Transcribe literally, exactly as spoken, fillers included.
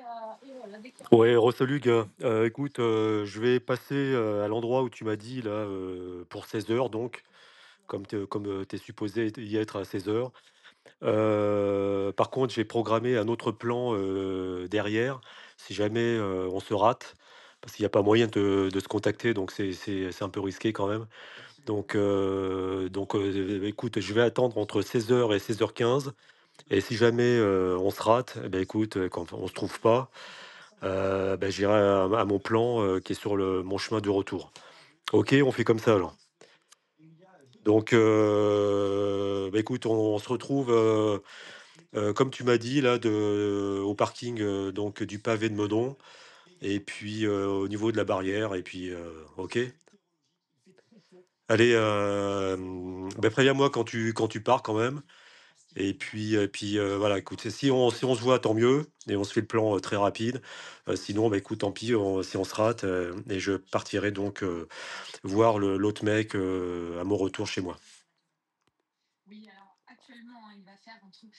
Ouais, re-salut gars. Heu, écoute, heu, je vais passer, heu, à l'endroit où tu m'as dit là, heu, pour seize heures donc, comme te comme, heu, tu es supposé t y être à seize heures. Heu, par contre, j'ai programmé un autre plan, heu, derrière, si jamais, heu, on se rate, parce qu'il y a pas moyen de de se contacter, donc c'est c'est c'est un peu risqué quand même. Donc heu donc heu, écoute, je vais attendre entre seize heures et seize heures quinze et si jamais, heu, on se rate, et bah, écoute, heu, quand on se trouve pas, heu, bah, j'irai à à mon plan, heu, qui est sur le mon chemin du retour. OK, on fait comme ça alors. Donc heu, bah, écoute, on on se retrouve, heu heu, comme tu m'as dit là de au parking, heu, donc du pavé de Meudon et puis, heu, au niveau de la barrière et puis, heu, OK? Allez, hem, bah, préviens-moi quand tu quand tu pars quand même et puis et puis, heu, voilà, écoute, si on si on se voit, tant mieux et on se fait le plan, heu, très rapide. Heu, sinon, bah, écoute, tant pis, on si on se rate, heu et je partirai donc, heu, voir le l'autre mec, heu, à mon retour chez moi.